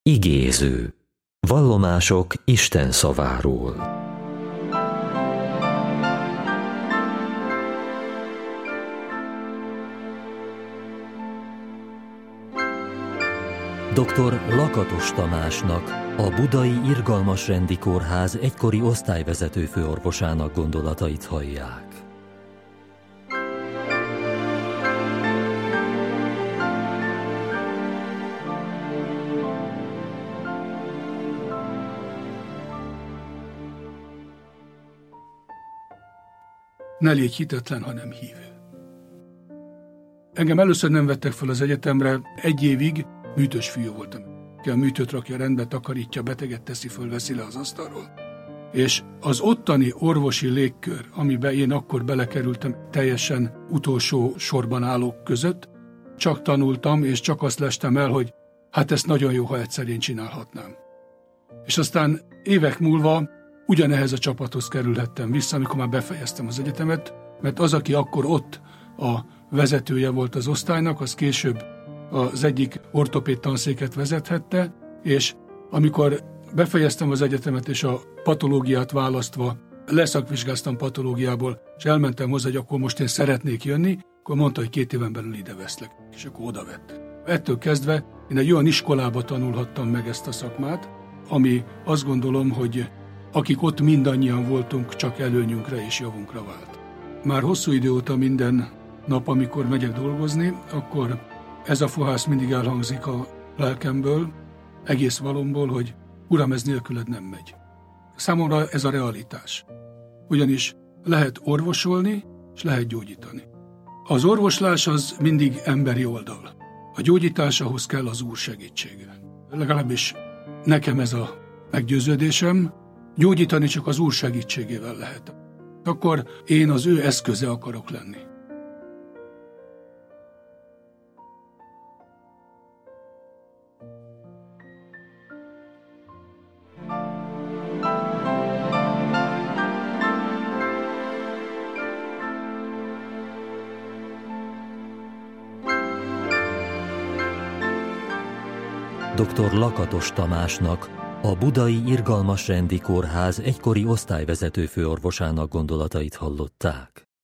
Igéző. Vallomások Isten szaváról. Dr. Lakatos Tamásnak, a Budai Irgalmas Rendi Kórház egykori osztályvezető főorvosának gondolatait hallják. Ne légy hitetlen, hanem hívő. Engem először nem vettek fel az egyetemre, 1 évig műtős fiú voltam. A műtőt rakja rendbe, takarítja, beteget teszi föl, veszi le az asztalról. És az ottani orvosi légkör, amiben én akkor belekerültem, teljesen utolsó sorban állók között, csak tanultam, és csak azt lestem el, hogy hát ezt nagyon jó, ha egyszer én csinálhatnám. És aztán évek múlva ugyanehhez a csapathoz kerülhettem vissza, amikor már befejeztem az egyetemet, mert az, aki akkor ott a vezetője volt az osztálynak, az később az egyik ortopéd tanszéket vezethette, és amikor befejeztem az egyetemet, és a patológiát választva leszakvizsgáztam patológiából, és elmentem hozzá, hogy akkor most én szeretnék jönni, akkor mondta, hogy 2 éven belül ide veszlek, és akkor oda vett. Ettől kezdve én egy olyan iskolába tanulhattam meg ezt a szakmát, ami azt gondolom, hogy akik ott mindannyian voltunk, csak előnyünkre és javunkra vált. Már hosszú idő óta minden nap, amikor megyek dolgozni, akkor ez a fohász mindig elhangzik a lelkemből, egész valomból, hogy Uram, ez nélküled nem megy. Számomra ez a realitás. Ugyanis lehet orvosolni, és lehet gyógyítani. Az orvoslás az mindig emberi oldal. A gyógyításhoz kell az Úr segítsége. Legalábbis nekem ez a meggyőződésem, gyógyítani csak az Úr segítségével lehet. Akkor én az ő eszköze akarok lenni. Dr. Lakatos Tamásnak, a Budai Irgalmas Rendi Kórház egykori osztályvezető főorvosának gondolatait hallották.